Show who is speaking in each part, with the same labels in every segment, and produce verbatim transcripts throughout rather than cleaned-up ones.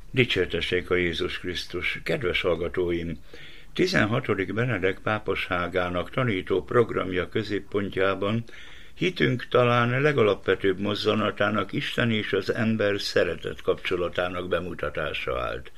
Speaker 1: Dicsértessék a Jézus Krisztus! Kedves hallgatóim! tizenhatodik Benedek pápaságának tanító programja középpontjában hitünk talán legalapvetőbb mozzanatának Isten és az ember szeretet kapcsolatának bemutatása állt.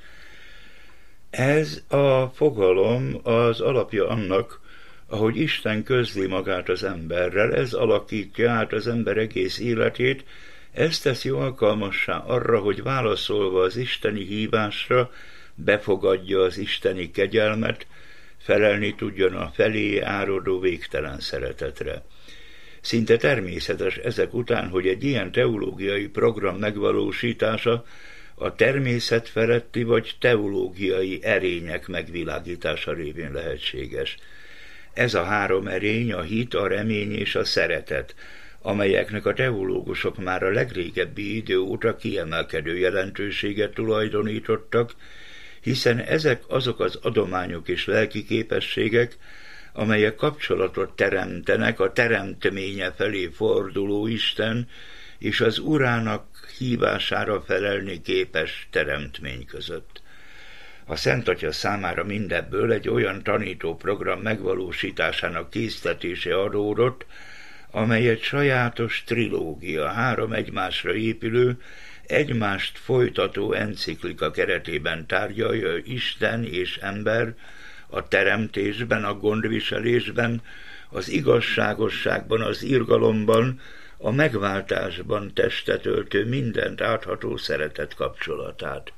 Speaker 1: Ez a fogalom az alapja annak, ahogy Isten közli magát az emberrel, ez alakítja át az ember egész életét, ez teszi alkalmassá arra, hogy válaszolva az isteni hívásra, befogadja az isteni kegyelmet, felelni tudjon a felé áradó végtelen szeretetre. Szinte természetes ezek után, hogy egy ilyen teológiai program megvalósítása a természet feletti vagy teológiai erények megvilágítása révén lehetséges. Ez a három erény, a hit, a remény és a szeretet, amelyeknek a teológusok már a legrégebbi idő óta kiemelkedő jelentőséget tulajdonítottak, hiszen ezek azok az adományok és lelki képességek, amelyek kapcsolatot teremtenek a teremtménye felé forduló Isten és az Urának hívására felelni képes teremtmény között. A Szent Atya számára mindebből egy olyan tanítóprogram megvalósításának késztetése adódott, amely egy sajátos trilógia, három egymásra épülő, egymást folytató enciklika keretében tárgyalja Isten és ember a teremtésben, a gondviselésben, az igazságosságban, az irgalomban, a megváltásban testet öltő mindent átható szeretet kapcsolatát.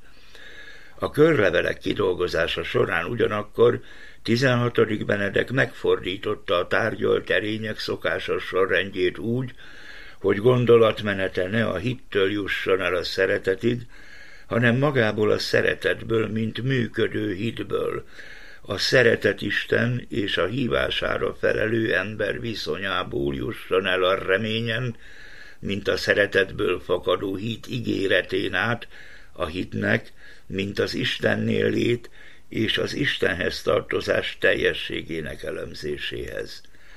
Speaker 1: A körlevelek kidolgozása során ugyanakkor tizenhatodik Benedek megfordította a tárgyalt erények szokásos sorrendjét úgy, hogy gondolatmenete ne a hittől jusson el a szeretetig, hanem magából a szeretetből, mint működő hitből, a szeretet Isten és a hívására felelő ember viszonyából jusson el a reményen, mint a szeretetből fakadó hit ígéretén át, a hitnek, mint az Istennél lét és az Istenhez tartozás teljességének elemzéséhez.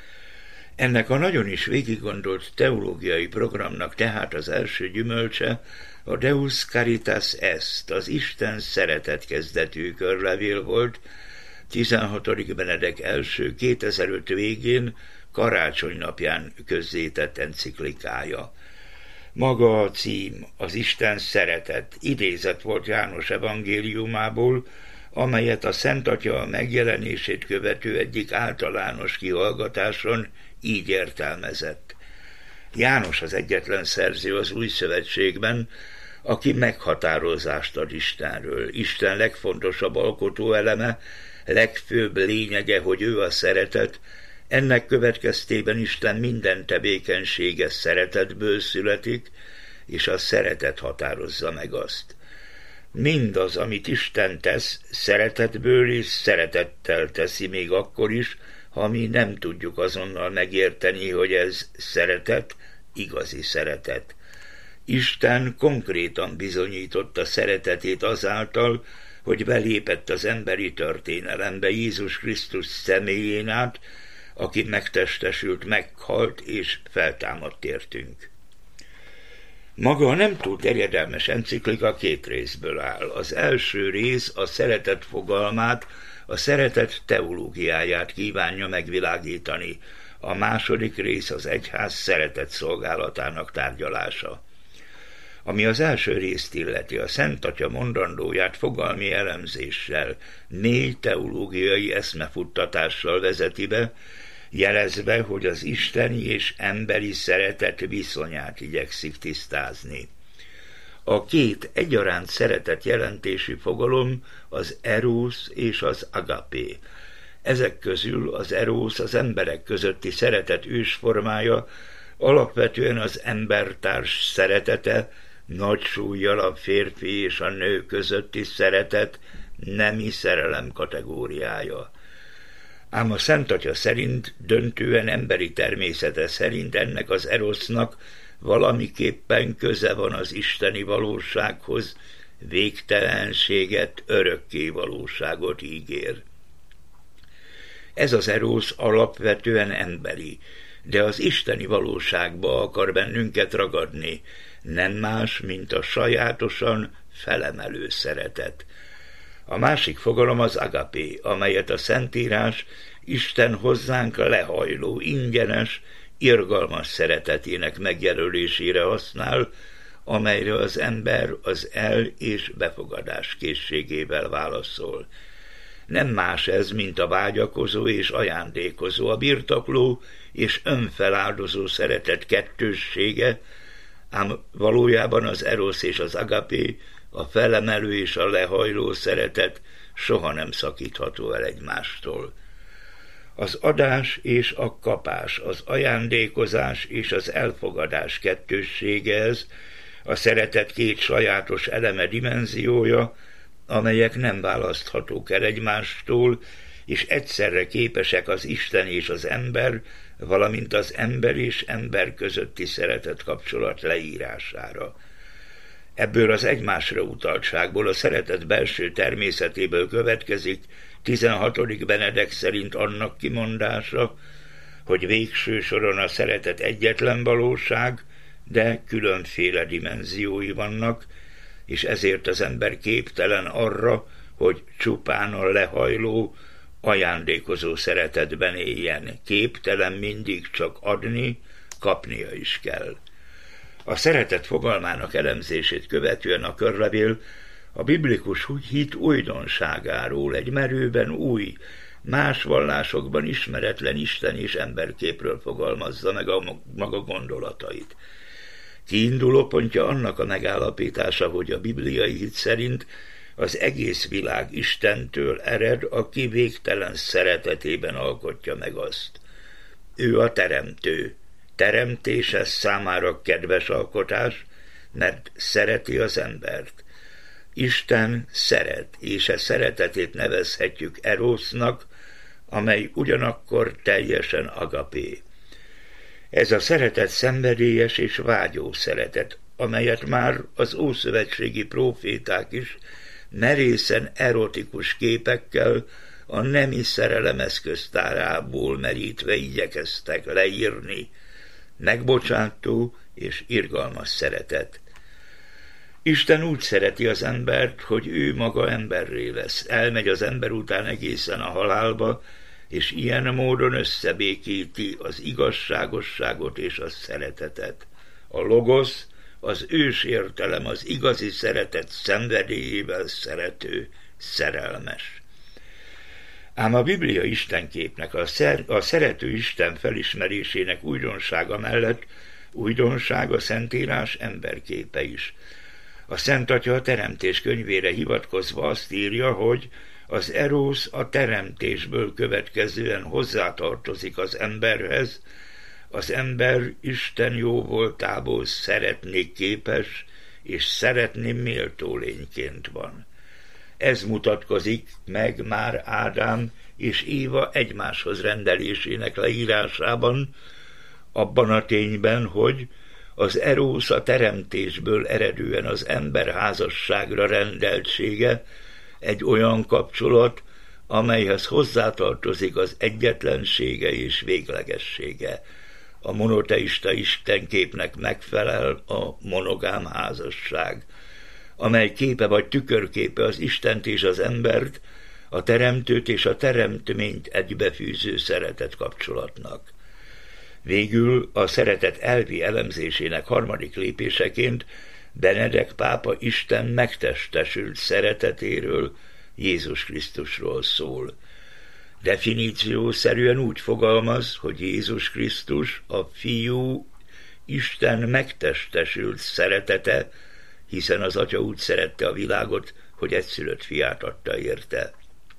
Speaker 1: Ennek a nagyon is végiggondolt teológiai programnak tehát az első gyümölcse a Deus Caritas Est, az Isten szeretet kezdetű körlevél volt, tizenhatodik Benedek első kétezer-öt végén, karácsony napján közzétett enciklikája. Maga a cím, az Isten szeretet, idézet volt János evangéliumából, amelyet a Szent Atya a megjelenését követő egyik általános kihallgatáson így értelmezett. János az egyetlen szerző az Új Szövetségben, aki meghatározást ad Istenről. Isten legfontosabb alkotóeleme, legfőbb lényege, hogy ő a szeretet, ennek következtében Isten minden tevékenysége szeretetből születik, és a szeretet határozza meg azt. Mindaz, amit Isten tesz, szeretetből és szeretettel teszi, még akkor is, ha mi nem tudjuk azonnal megérteni, hogy ez szeretet, igazi szeretet. Isten konkrétan bizonyította szeretetét azáltal, hogy belépett az emberi történelembe Jézus Krisztus személyén át, aki megtestesült, meghalt és feltámadt értünk. Maga a nem túl terjedelmes enciklika két részből áll. Az első rész a szeretet fogalmát, a szeretet teológiáját kívánja megvilágítani. A második rész az egyház szeretet szolgálatának tárgyalása. Ami az első részt illeti, a Szent Atya mondandóját fogalmi elemzéssel, négy teológiai eszmefuttatással vezeti be, jelezve, hogy az isteni és emberi szeretet viszonyát igyekszik tisztázni. A két egyaránt szeretet jelentésű fogalom az eros és az agapé. Ezek közül az eros az emberek közötti szeretet ősformája, alapvetően az embertárs szeretete, nagy súllyal a férfi és a nő közötti szeretet, nemi szerelem kategóriája. Ám a Szent Atya szerint döntően emberi természete szerint ennek az erosznak valamiképpen köze van az isteni valósághoz, végtelenséget, örökké valóságot ígér. Ez az erosz alapvetően emberi, de az isteni valóságba akar bennünket ragadni, nem más, mint a sajátosan felemelő szeretet. A másik fogalom az agapé, amelyet a Szentírás Isten hozzánk lehajló, ingyenes, irgalmas szeretetének megjelölésére használ, amelyre az ember az el- és befogadás készségével válaszol. Nem más ez, mint a vágyakozó és ajándékozó, a birtokló és önfeláldozó szeretet kettőssége, ám valójában az erosz és az agapé, a felemelő és a lehajló szeretet soha nem szakítható el egymástól. Az adás és a kapás, az ajándékozás és az elfogadás kettőssége ez, a szeretet két sajátos eleme dimenziója, amelyek nem választhatók el egymástól, és egyszerre képesek az Isten és az ember, valamint az ember és ember közötti szeretet kapcsolat leírására. Ebből az egymásra utaltságból, a szeretet belső természetéből következik tizenhatodik Benedek szerint annak kimondása, hogy végső soron a szeretet egyetlen valóság, de különféle dimenziói vannak, és ezért az ember képtelen arra, hogy csupán a lehajló, ajándékozó szeretetben éljen. Képtelen mindig csak adni, kapnia is kell. A szeretet fogalmának elemzését követően a körlevél a biblikus hit újdonságáról, egy merőben új, más vallásokban ismeretlen Isten és emberképről fogalmazza meg a maga gondolatait. Kiinduló pontja annak a megállapítása, hogy a bibliai hit szerint az egész világ Istentől ered, aki végtelen szeretetében alkotja meg azt. Ő a teremtő. Teremtése számára kedves alkotás, mert szereti az embert. Isten szeret, és e szeretetét nevezhetjük erosznak, amely ugyanakkor teljesen agapé. Ez a szeretet szenvedélyes és vágyó szeretet, amelyet már az ószövetségi próféták is merészen erotikus képekkel a nemi szerelem eszköztárából merítve igyekeztek leírni. Megbocsátó és irgalmas szeretet. Isten úgy szereti az embert, hogy ő maga emberré lesz, elmegy az ember után egészen a halálba, és ilyen módon összebékíti az igazságosságot és a szeretetet. A logosz, az ős értelem, az igazi szeretet szenvedélyével szerető, szerelmes. Ám a Biblia istenképnek, a, szer, a szerető Isten felismerésének újdonsága mellett újdonság a Szentírás emberképe is. A Szent Atya a Teremtés könyvére hivatkozva azt írja, hogy az erosz a teremtésből következően hozzátartozik az emberhez, az ember Isten jó voltából szeretni képes, és szeretni méltó lényként van. Ez mutatkozik meg már Ádám és Éva egymáshoz rendelésének leírásában, abban a tényben, hogy az erosz a teremtésből eredően az ember házasságra rendeltsége egy olyan kapcsolat, amelyhez hozzátartozik az egyetlensége és véglegessége. A monoteista istenképnek megfelel a monogám házasság, amely képe vagy tükörképe az Istent és az embert, a teremtőt és a teremtményt egybefűző szeretet kapcsolatnak. Végül a szeretet elvi elemzésének harmadik lépéseként Benedek pápa Isten megtestesült szeretetéről, Jézus Krisztusról szól. Definíciószerűen úgy fogalmaz, hogy Jézus Krisztus, a Fiú, Isten megtestesült szeretete, hiszen az Atya úgy szerette a világot, hogy egyszülött fiát adta érte.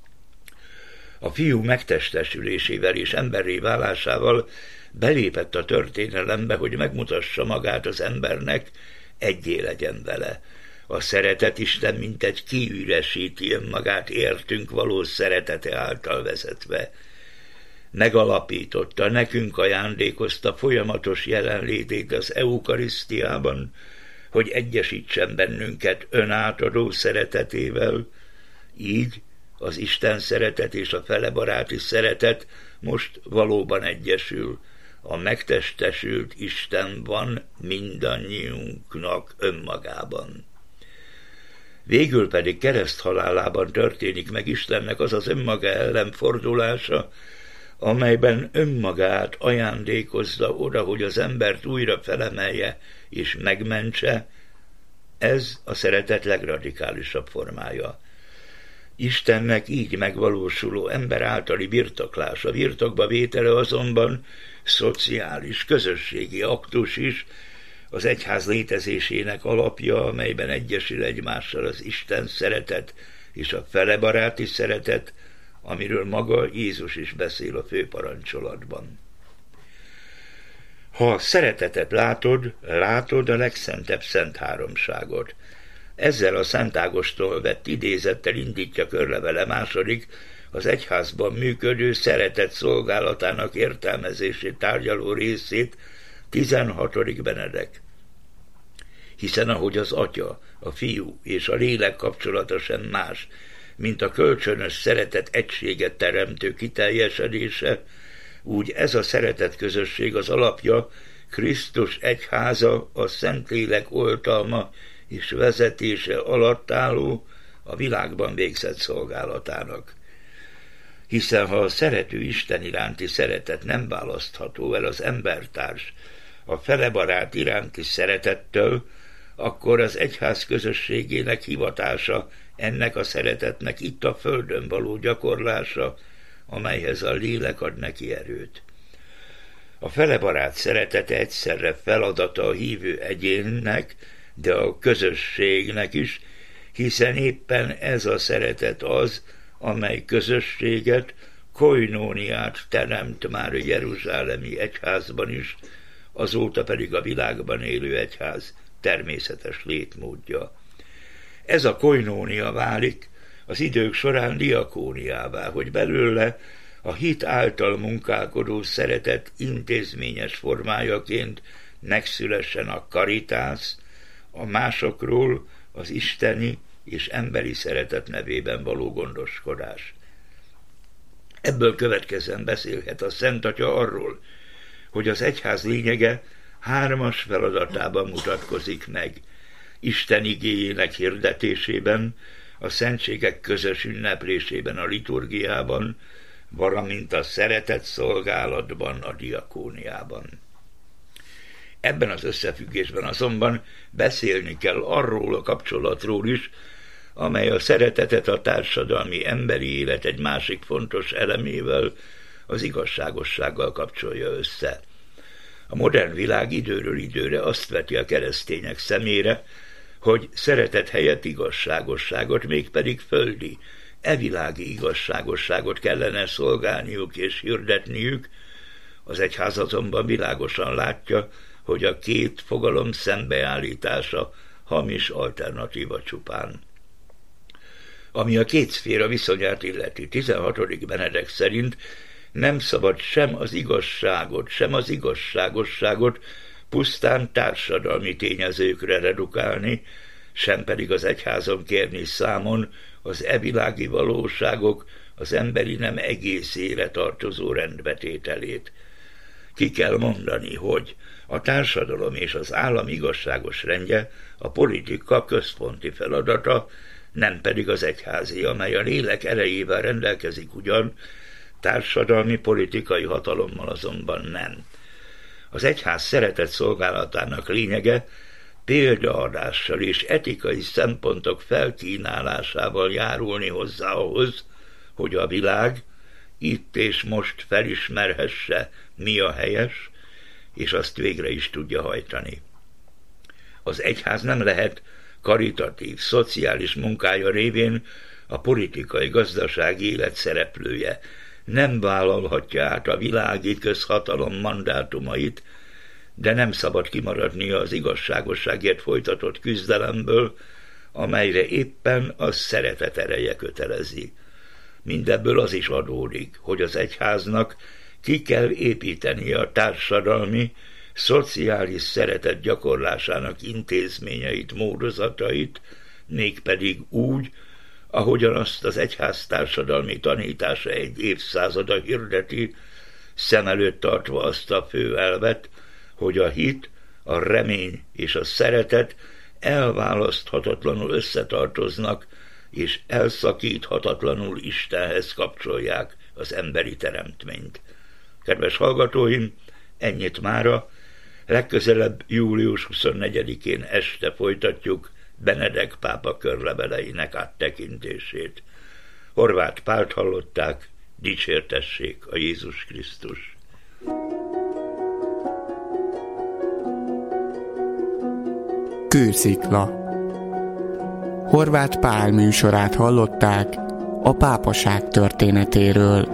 Speaker 1: A Fiú megtestesülésével és emberré válásával belépett a történelembe, hogy megmutassa magát az embernek, egyé legyen vele. A szeretet Isten mintegy kiüresíti önmagát értünk való szeretete által vezetve. Megalapította, nekünk ajándékozta folyamatos jelenlétét az eukarisztiában, hogy egyesítsen bennünket önátadó szeretetével. Így az Isten szeretet és a felebaráti szeretet most valóban egyesül. A megtestesült Isten van mindannyiunknak önmagában. végül pedig kereszthalálában történik meg Istennek az az önmaga ellen fordulása, amelyben önmagát ajándékozza oda, hogy az embert újra felemelje és megmentse. Ez a szeretet legradikálisabb formája. Istennek így megvalósuló ember általi birtoklása, birtokba vétele azonban szociális, közösségi aktus is, az egyház létezésének alapja, amelyben egyesül egymással az Isten szeretet és a felebaráti szeretet, amiről maga Jézus is beszél a főparancsolatban. Ha a szeretetet látod, látod a legszentebb szent háromságot. Ezzel a Szent Ágostól vett idézettel indítja körlevele második, az egyházban működő szeretet szolgálatának értelmezését tárgyaló részét, tizenhatodik Benedek. Hiszen ahogy az Atya, a Fiú és a Lélek kapcsolata sem más, mint a kölcsönös szeretet egységet teremtő kiteljesedése, úgy ez a szeretet közösség az alapja, Krisztus egyháza, a Szentlélek oltalma és vezetése alatt álló, a világban végzett szolgálatának. Hiszen ha a szerető Isten iránti szeretet nem választható el az embertárs, a felebarát iránti szeretettől, akkor az egyház közösségének hivatása ennek a szeretetnek itt a földön való gyakorlása, amelyhez a lélek ad neki erőt. A felebarát szeretete egyszerre feladata a hívő egyénnek, de a közösségnek is, hiszen éppen ez a szeretet az, amely közösséget, koinóniát teremt már a jeruzsálemi egyházban is, azóta pedig a világban élő egyház természetes létmódja. Ez a koinónia válik az idők során diakóniává, hogy belőle a hit által munkálkodó szeretet intézményes formájaként megszülessen a karitász, a másokról az isteni és emberi szeretet nevében való gondoskodás. Ebből következően beszélhet a Szent Atya arról, hogy az egyház lényege hármas feladatában mutatkozik meg: Isten igéjének hirdetésében, a szentségek közös ünneplésében, a liturgiában, valamint a szeretet szolgálatban, a diakóniában. Ebben az összefüggésben azonban beszélni kell arról a kapcsolatról is, amely a szeretetet a társadalmi emberi élet egy másik fontos elemével, az igazságossággal kapcsolja össze. A modern világ időről időre azt veti a keresztények szemére, hogy szeretet helyett igazságosságot, mégpedig földi, evilági igazságosságot kellene szolgálniuk és hirdetniük. Az egyház azonban világosan látja, hogy a két fogalom szembeállítása hamis alternatíva csupán. Ami a két szféra viszonyát illeti, tizenhatodik Benedek szerint nem szabad sem az igazságot, sem az igazságosságot pusztán társadalmi tényezőkre redukálni, sem pedig az egyházon kérni számon az evilági valóságok az emberi nem egészére tartozó rendbetételét. Ki kell mondani, hogy a társadalom és az állam igazságos rendje a politika központi feladata, nem pedig az egyházi, amely a lélek erejével rendelkezik ugyan, társadalmi politikai hatalommal azonban nem. Az egyház szeretet szolgálatának lényege példaadással és etikai szempontok felkínálásával járulni hozzá ahhoz, hogy a világ itt és most felismerhesse, mi a helyes, és azt végre is tudja hajtani. Az egyház nem lehet karitatív, szociális munkája révén a politikai, gazdasági élet szereplője, nem vállalhatja át a világi közhatalom mandátumait, de nem szabad kimaradnia az igazságosságért folytatott küzdelemből, amelyre éppen a szeretet ereje kötelezi. Mindebből az is adódik, hogy az egyháznak ki kell építenie a társadalmi, szociális szeretet gyakorlásának intézményeit, módozatait, mégpedig úgy, ahogyan azt az egyház társadalmi tanítása egy évszázada hirdeti, szem előtt tartva azt a fő elvet, hogy a hit, a remény és a szeretet elválaszthatatlanul összetartoznak, és elszakíthatatlanul Istenhez kapcsolják az emberi teremtményt. Kedves hallgatóim, ennyit mára, legközelebb július huszonnegyedikén este folytatjuk Benedek pápa körleveleinek áttekintését. Horváth Pált hallották, dicsértessék a Jézus Krisztus.
Speaker 2: Kőszikla. Horváth Pál műsorát hallották a pápaság történetéről.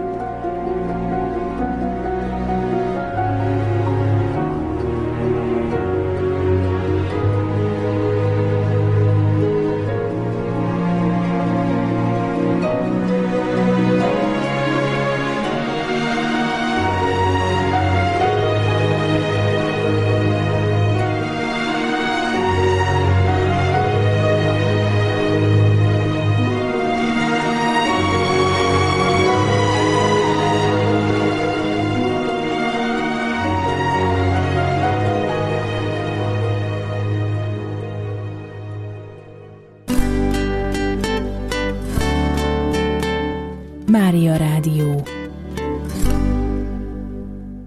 Speaker 3: Mária Rádió.